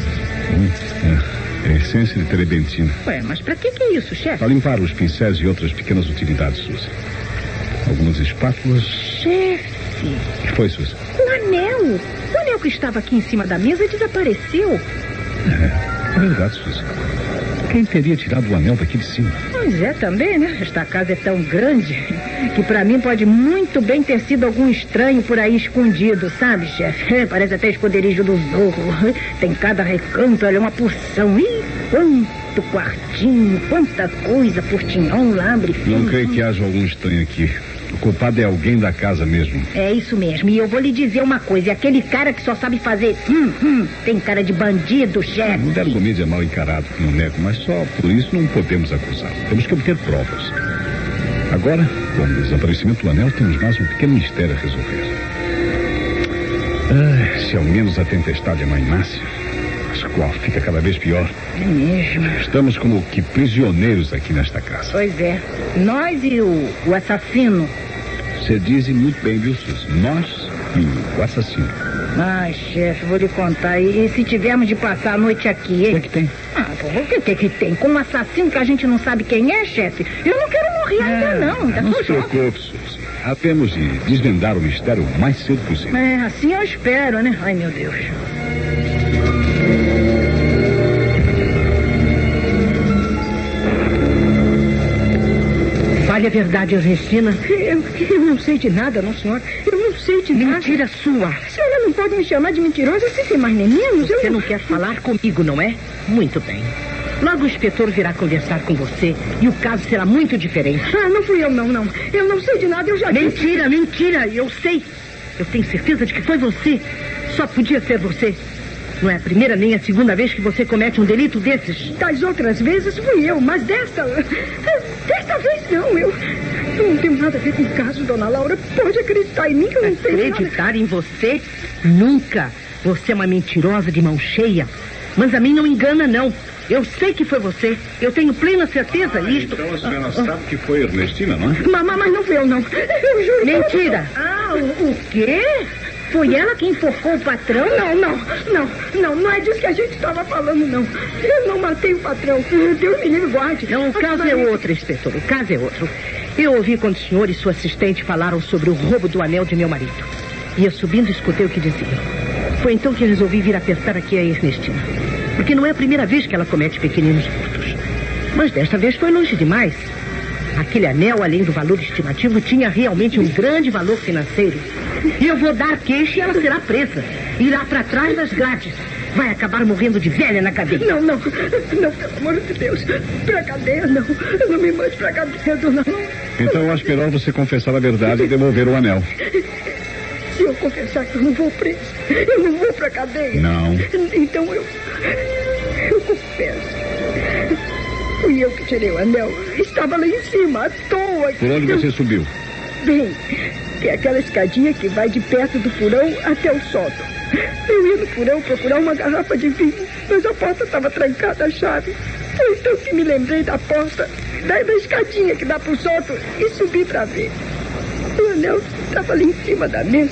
essência de terebentina. Mas pra que é isso, chefe? Para limpar os pincéis e outras pequenas utilidades, Suzy. Algumas espátulas. Chefe! O que foi, Suzy? O anel! O anel que estava aqui em cima da mesa desapareceu. É verdade, Suzy. Quem teria tirado o anel daqui de cima? Pois é, também, né? Esta casa é tão grande que pra mim pode muito bem ter sido algum estranho por aí escondido, sabe, chefe? Parece até esconderijo do Zorro. Tem cada recanto, olha, uma porção. Ih, quanto quartinho, quanta coisa, portinhão, lambre. Não creio que haja algum estranho aqui. O culpado é alguém da casa mesmo. É isso mesmo. E eu vou lhe dizer uma coisa. Aquele cara que só sabe fazer tem cara de bandido, chefe. O Délio Gomide é mal encarado, não nego, mas só por isso não podemos acusá-lo. Temos que obter provas. Agora, com o desaparecimento do anel, temos mais um pequeno mistério a resolver. Se ao menos a tempestade amainasse, mas qual fica cada vez pior. É mesmo. Estamos como que prisioneiros aqui nesta casa. Pois é. Nós e o assassino. Você diz muito bem, viu, Suzy? Nós e o assassino. Ai, chefe, vou lhe contar. E se tivermos de passar a noite aqui, hein? O que é que tem? O que tem? Com um assassino que a gente não sabe quem é, chefe? Eu não quero morrer ainda, não. Ainda Não sou se jovem. preocupe, Suzy. Havemos de desvendar o mistério o mais cedo possível. É, assim eu espero, né? Ai, meu Deus. Fale a verdade, Ernestina. Eu não sei de nada, não, senhora. Eu não sei de nada. Mentira sua. A senhora não pode me chamar de mentirosa sem mais nem menos. Você não quer falar comigo, não é? Muito bem. Logo o inspetor virá conversar com você e o caso será muito diferente. Ah, não fui eu, não. Eu não sei de nada, eu já disse. Mentira, eu sei. Eu tenho certeza de que foi você. Só podia ser você. Não é a primeira nem a segunda vez que você comete um delito desses. Das outras vezes fui eu, mas desta vez não. Eu não tenho nada a ver com o caso, dona Laura. Pode acreditar em mim que eu não tenho nada. Acreditar em você? Nunca. Você é uma mentirosa de mão cheia. Mas a mim não engana, não. Eu sei que foi você. Eu tenho plena certeza disto. Então a senhora sabe que foi Ernestina, não é? Mas não foi eu, não. Eu juro. Mentira. O quê? Foi ela que enforcou o patrão? Não é disso que a gente estava falando, não. Eu não matei o patrão. Deus me livre, guarde. Não, o caso é outro, inspetor. O caso é outro. Eu ouvi quando o senhor e sua assistente falaram sobre o roubo do anel de meu marido. Ia subindo e escutei o que diziam. Foi então que resolvi vir apertar aqui a Ernestina. Porque não é a primeira vez que ela comete pequeninos furtos. Mas desta vez foi longe demais. Aquele anel, além do valor estimativo, tinha realmente um grande valor financeiro. E eu vou dar queixa e ela será presa. Irá para trás das grades. Vai acabar morrendo de velha na cadeia. Não, pelo amor de Deus. Pra cadeia, não. Não me mande pra cadeia, dona. Então eu acho melhor você confessar a verdade e devolver o anel. Se eu confessar que eu não vou preso, eu não vou pra cadeia. Não. Então eu confesso. Fui eu que tirei o anel. Estava lá em cima, à toa. Por onde você subiu? Bem, tem aquela escadinha que vai de perto do porão até o sótão. Eu ia no porão procurar uma garrafa de vinho, mas a porta estava trancada a chave. Foi então que me lembrei da porta, da escadinha que dá pro sótão e subi para ver. O anel estava ali em cima da mesa,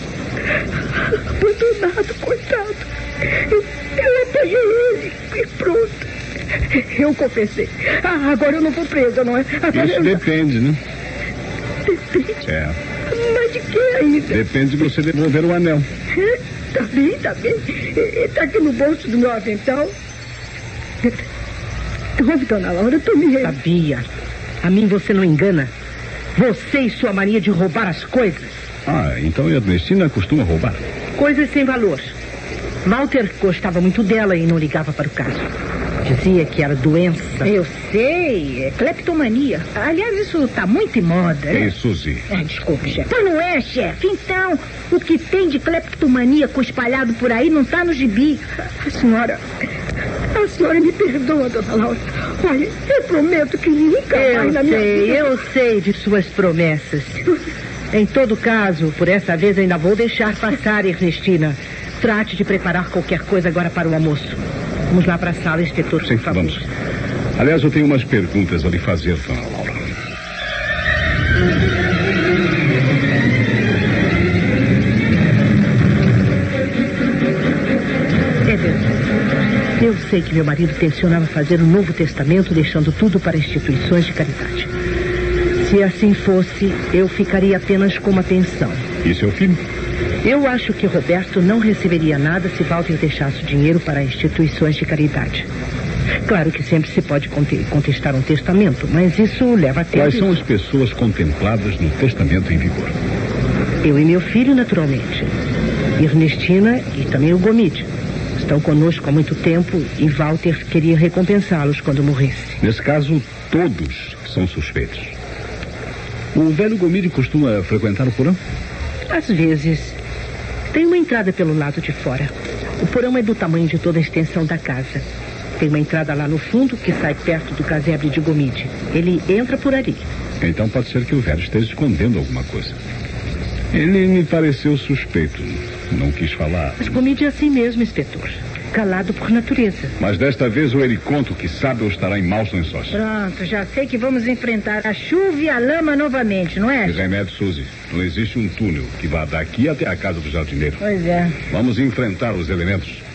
abandonado, coitado. Eu apanhei ele e pronto. Eu confessei. Agora eu não vou presa, não é? Agora Isso depende, né? Depende. É. Mas de que ainda? Depende de você devolver o anel. Tá bem. Está aqui no bolso do meu avental. Ouve, dona Laura, eu tô me... Sabia. A mim você não engana. Você e sua mania de roubar as coisas. Então a Ernestina costuma roubar? Coisas sem valor. Walter gostava muito dela e não ligava para o caso. Dizia que era doença. Eu sei, é cleptomania. Aliás, isso tá muito em moda, né? Ei, Suzy. Desculpe, chefe. Mas não é, chefe. Então, o que tem de cleptomaníaco espalhado por aí não tá no gibi. A senhora me perdoa, dona Laura. Olha, eu prometo que nunca mais na minha vida... Eu sei de suas promessas. Em todo caso, por essa vez ainda vou deixar passar, Ernestina. Trate de preparar qualquer coisa agora para o almoço. Vamos lá para a sala, inspetor, Sim, por favor. Vamos. Aliás, eu tenho umas perguntas a lhe fazer, dona Laura. É verdade. Eu sei que meu marido tensionava fazer um novo testamento, deixando tudo para instituições de caridade. Se assim fosse, eu ficaria apenas com uma pensão. E seu filho? Eu acho que Roberto não receberia nada se Walter deixasse o dinheiro para instituições de caridade. Claro que sempre se pode contestar um testamento, mas isso leva tempo. Quais são as pessoas contempladas no testamento em vigor? Eu e meu filho, naturalmente. Ernestina e também o Gomide. Estão conosco há muito tempo e Walter queria recompensá-los quando morresse. Nesse caso, todos são suspeitos. O velho Gomide costuma frequentar o porão? Às vezes. Tem uma entrada pelo lado de fora. O porão é do tamanho de toda a extensão da casa. Tem uma entrada lá no fundo que sai perto do casebre de Gomide. Ele entra por ali. Então pode ser que o velho esteja escondendo alguma coisa. Ele me pareceu suspeito. Não quis falar. Mas Gomide é assim mesmo, inspetor. Calado por natureza. Mas desta vez ou ele conta o que sabe ou estará em maus lençóis. Pronto, já sei que vamos enfrentar a chuva e a lama novamente, não é? Que remédio, Suzy. Não existe um túnel que vá daqui até a casa do jardineiro. Pois é. Vamos enfrentar os elementos.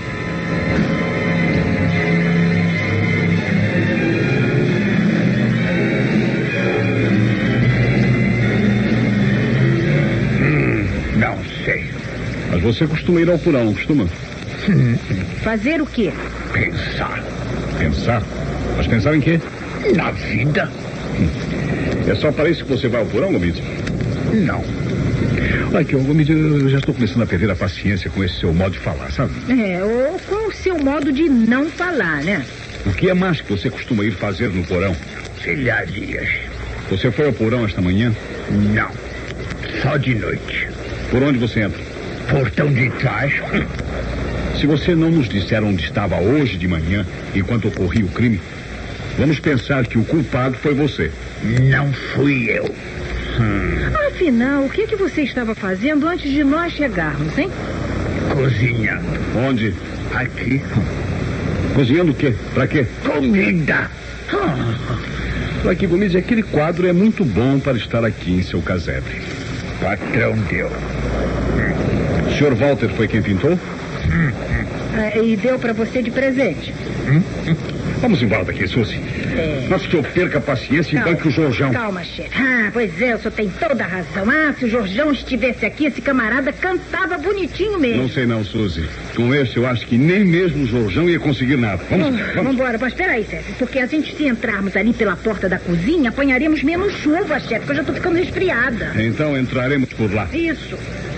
Não sei. Mas você costuma ir ao porão, não costuma? Fazer o quê? Pensar. Pensar? Mas pensar em quê? Na vida? É só para isso que você vai ao porão, Gomide? Não. Olha aqui, Gomide, eu já estou começando a perder a paciência com esse seu modo de falar, sabe? Ou com o seu modo de não falar, né? O que é mais que você costuma ir fazer no porão? Filharias. Você foi ao porão esta manhã? Não. Só de noite. Por onde você entra? Portão de trás. Se você não nos disser onde estava hoje de manhã, enquanto ocorria o crime, vamos pensar que o culpado foi você. Não fui eu. Afinal, o que você estava fazendo antes de nós chegarmos, hein? Cozinhando. Onde? Aqui. Cozinhando o quê? Pra quê? Comida. Olha aqui, Gomide, aquele quadro é muito bom para estar aqui em seu casebre. Patrão deu. O senhor Walter foi quem pintou? E deu pra você de presente. Vamos embora daqui, Suzy. Mas que eu perca a paciência e banque o Jorjão. Calma, chefe. Pois é, o senhor tem toda a razão. Se o Jorjão estivesse aqui, esse camarada cantava bonitinho mesmo. Não sei não, Suzy. Com esse eu acho que nem mesmo o Jorjão ia conseguir nada. Vamos embora. Mas espera aí, chefe. Porque a gente, se entrarmos ali pela porta da cozinha, apanharemos menos chuva, chefe, porque eu já tô ficando resfriada. Então entraremos por lá. Isso.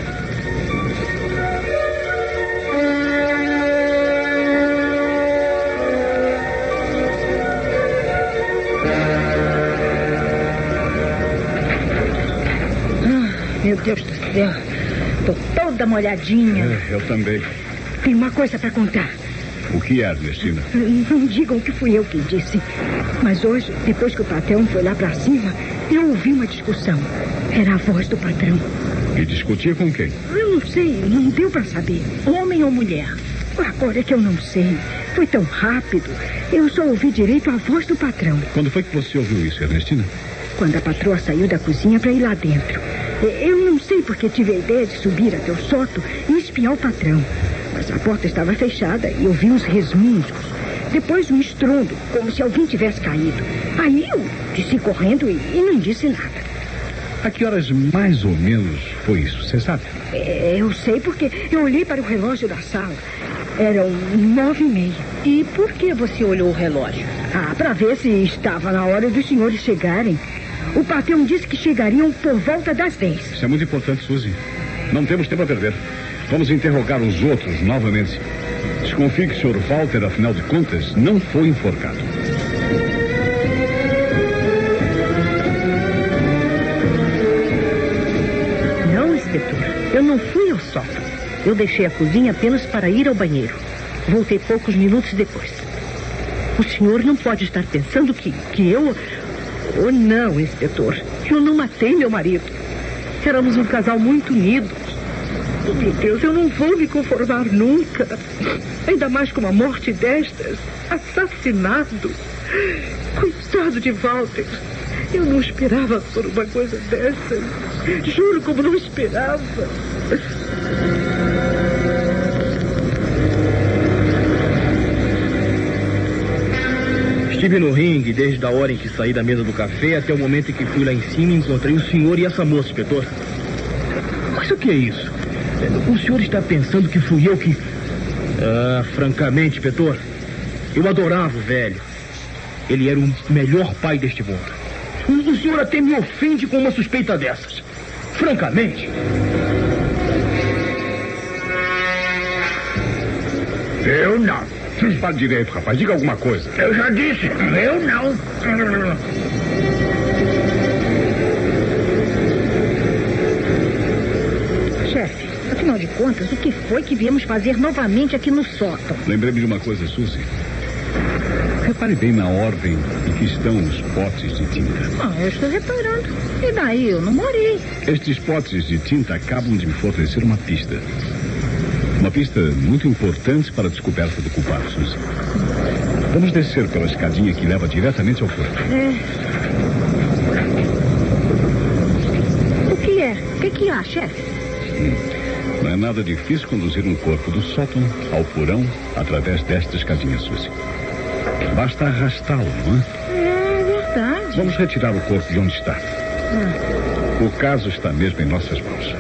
Meu Deus do céu, tô toda molhadinha. Eu também. Tem uma coisa pra contar. O que é, Ernestina? Não digam que fui eu quem disse. Mas hoje, depois que o patrão foi lá pra cima, eu ouvi uma discussão. Era a voz do patrão. E discutia com quem? Eu não sei, não deu pra saber. Homem ou mulher? Agora é que eu não sei. Foi tão rápido. Eu só ouvi direito a voz do patrão. Quando foi que você ouviu isso, Ernestina? Quando a patroa saiu da cozinha pra ir lá dentro. Eu não sei porque tive a ideia de subir até o sótão e espiar o patrão. Mas a porta estava fechada e eu vi uns resmungos. Depois um estrondo, como se alguém tivesse caído. Aí eu desci correndo e não disse nada. A que horas mais ou menos foi isso, você sabe? Eu sei porque eu olhei para o relógio da sala. Eram 9h30. E por que você olhou o relógio? Para ver se estava na hora dos senhores chegarem. O patrão disse que chegariam por volta das 10. Isso é muito importante, Suzy. Não temos tempo a perder. Vamos interrogar os outros novamente. Desconfie que o Sr. Walter, afinal de contas, não foi enforcado. Não, inspetor. Eu não fui ao sótão. Eu deixei a cozinha apenas para ir ao banheiro. Voltei poucos minutos depois. O senhor não pode estar pensando que eu... Oh, não, inspetor. Eu não matei meu marido. Éramos um casal muito unido. Oh, meu Deus, eu não vou me conformar nunca. Ainda mais com uma morte destas. Assassinado. Coitado de Walter. Eu não esperava por uma coisa dessas. Juro como não esperava. Estive no ringue desde a hora em que saí da mesa do café até o momento em que fui lá em cima e encontrei o senhor e essa moça, inspetor. Mas o que é isso? O senhor está pensando que fui eu que... francamente, inspetor, Eu adorava o velho. Ele era o melhor pai deste mundo. O senhor até me ofende com uma suspeita dessas. Francamente. Eu não. Fale direito, rapaz. Diga alguma coisa. Eu já disse. Eu não. Chefe, afinal de contas, o que foi que viemos fazer novamente aqui no sótão? Lembrei-me de uma coisa, Suzy. Repare bem na ordem em que estão os potes de tinta. Eu estou reparando. E daí? Eu não morri. Estes potes de tinta acabam de me fornecer uma pista. Uma pista muito importante para a descoberta do culpado, Suzy. Vamos descer pela escadinha que leva diretamente ao corpo. O que é? O que há, chefe? Não é nada difícil conduzir um corpo do sótão ao porão através desta escadinha, Suzy. Basta arrastá-lo, não é? É verdade. Vamos retirar o corpo de onde está. O caso está mesmo em nossas mãos.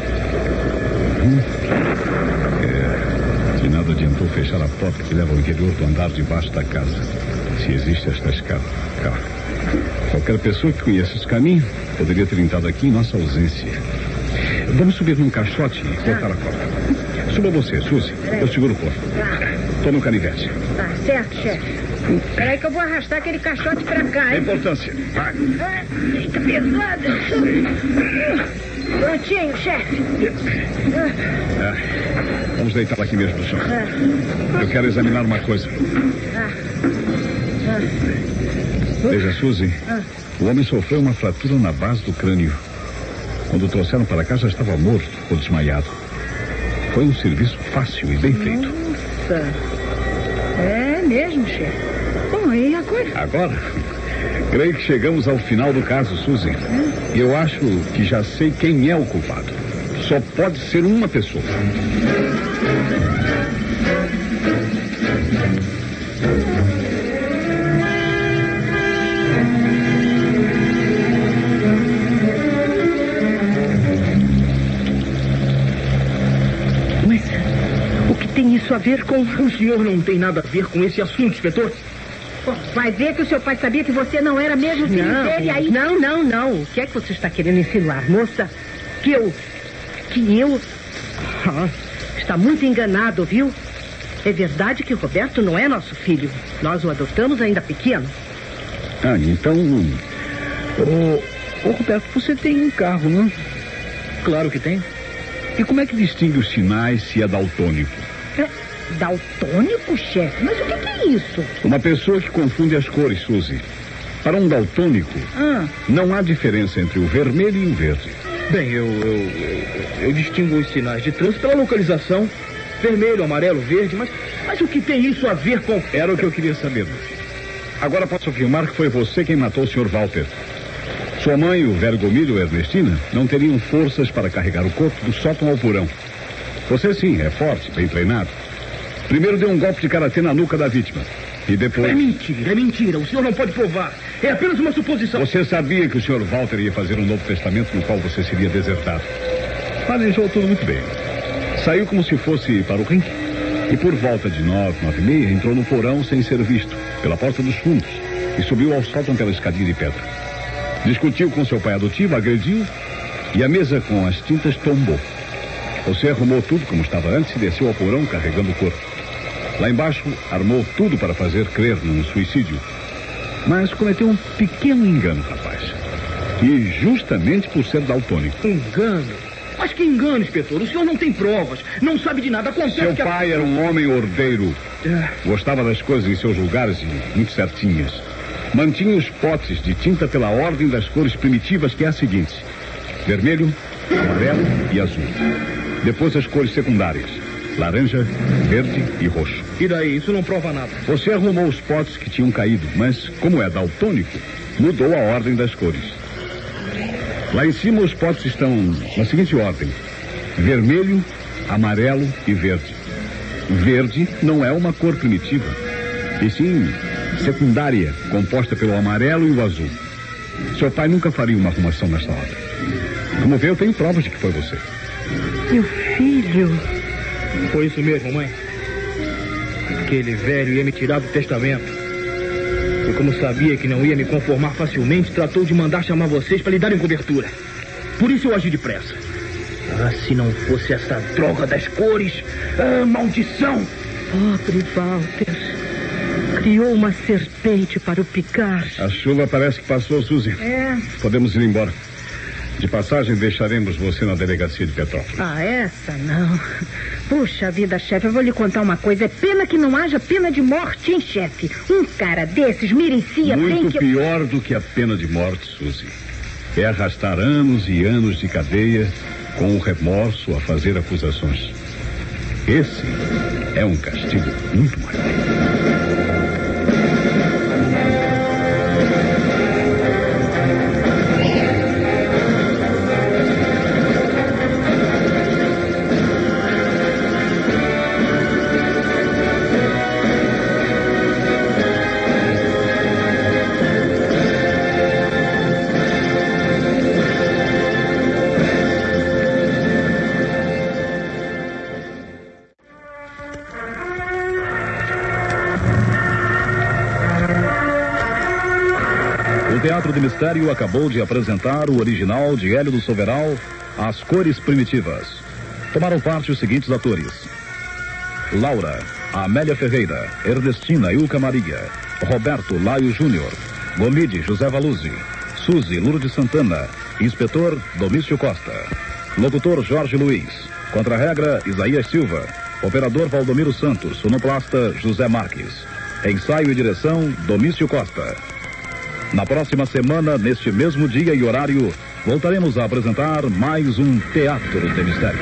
De nada adiantou fechar a porta que leva ao interior do andar de baixo da casa. Se existe esta escada. Claro. Qualquer pessoa que conheça esse caminho poderia ter entrado aqui em nossa ausência. Vamos subir num caixote e cortar a corda. Suba você, Suzy. Eu seguro o corpo. Toma o canivete. Tá certo, chefe. Peraí que eu vou arrastar aquele caixote pra cá, A hein? importância. Vai. Eita, pesado. Prontinho, chefe. Vamos deitar aqui mesmo no chão. Eu quero examinar uma coisa. Veja, Suzy. O homem sofreu uma fratura na base do crânio. Quando o trouxeram para cá, já estava morto ou desmaiado. Foi um serviço fácil e bem feito. Nossa. É mesmo, chefe. Bom, e agora? Agora, creio que chegamos ao final do caso, Suzy. Eu acho que já sei quem é o culpado. Só pode ser uma pessoa. Mas o que tem isso a ver com... O senhor não tem nada a ver com esse assunto, inspetor? Vai ver que o seu pai sabia que você não era mesmo filho dele aí... Não. O que é que você está querendo insinuar, moça? Que eu... Está muito enganado, viu? É verdade que Roberto não é nosso filho. Nós o adotamos ainda pequeno. Então... Ô, Roberto, você tem um carro, não? Claro que tem. E como é que distingue os sinais se é daltônico? Daltônico, chefe? Mas o que é isso? Uma pessoa que confunde as cores, Suzy. Para um daltônico, não há diferença entre o vermelho e o verde. Bem, eu distingo os sinais de trânsito pela localização. Vermelho, amarelo, verde, mas o que tem isso a ver com... Era o que eu queria saber. Agora posso afirmar que foi você quem matou o Sr. Walter. Sua mãe, o velho Gomilho e Ernestina, não teriam forças para carregar o corpo do sótão ao porão. Você sim, é forte, bem treinado. Primeiro deu um golpe de karatê na nuca da vítima. E depois... É mentira. O senhor não pode provar. É apenas uma suposição. Você sabia que o Sr. Walter ia fazer um novo testamento no qual você seria desertado. Planejou tudo muito bem. Saiu como se fosse para o ringue. E por volta de 9h30, entrou no porão sem ser visto, pela porta dos fundos, e subiu ao sótão pela escadinha de pedra. Discutiu com seu pai adotivo, agrediu, e a mesa com as tintas tombou. Você arrumou tudo como estava antes e desceu ao porão carregando o corpo. Lá embaixo, armou tudo para fazer crer num suicídio. Mas cometeu um pequeno engano, rapaz. E justamente por ser daltônico. Engano? Mas que engano, inspetor? O senhor não tem provas. Não sabe de nada. Acontece Seu que... pai era um homem ordeiro. Gostava das coisas em seus lugares e muito certinhas. Mantinha os potes de tinta pela ordem das cores primitivas, que é a seguinte: vermelho, amarelo e azul. Depois as cores secundárias: laranja, verde e roxo. E daí? Isso não prova nada. Você arrumou os potes que tinham caído, mas como é daltônico, mudou a ordem das cores. Lá em cima os potes estão na seguinte ordem: vermelho, amarelo e verde. Verde não é uma cor primitiva, e sim secundária, composta pelo amarelo e o azul. Seu pai nunca faria uma arrumação nesta ordem. Como vê, eu tenho provas de que foi você. Meu filho. Foi isso mesmo, mãe? Aquele velho ia me tirar do testamento. E como sabia que não ia me conformar facilmente, tratou de mandar chamar vocês para lhe darem cobertura. Por isso eu agi depressa. Ah, se não fosse essa droga das cores! Ah, maldição! Pobre Walter. Criou uma serpente para o picar. A chuva parece que passou, Suzy. Podemos ir embora. De passagem, deixaremos você na delegacia de Petrópolis. Ah, essa não. Puxa vida, chefe, eu vou lhe contar uma coisa. É pena que não haja pena de morte, hein, chefe? Um cara desses merecia bem Muito que... pior do que a pena de morte, Suzy. É arrastar anos e anos de cadeia com o remorso a fazer acusações. Esse é um castigo muito maior. O Teatro de Mistério acabou de apresentar o original de Hélio do Soveral, As Cores Primitivas. Tomaram parte os seguintes atores: Laura, Amélia Ferreira, Ernestina Ilka Maria, Roberto Laio Júnior, Gomide José Valuzzi, Suzy Lourdes Santana, Inspetor Domício Costa, Locutor Jorge Luiz, Contra-regra Isaías Silva, Operador Valdomiro Santos, Sonoplasta José Marques. Ensaio e direção Domício Costa. Na próxima semana, neste mesmo dia e horário, voltaremos a apresentar mais um Teatro de Mistério.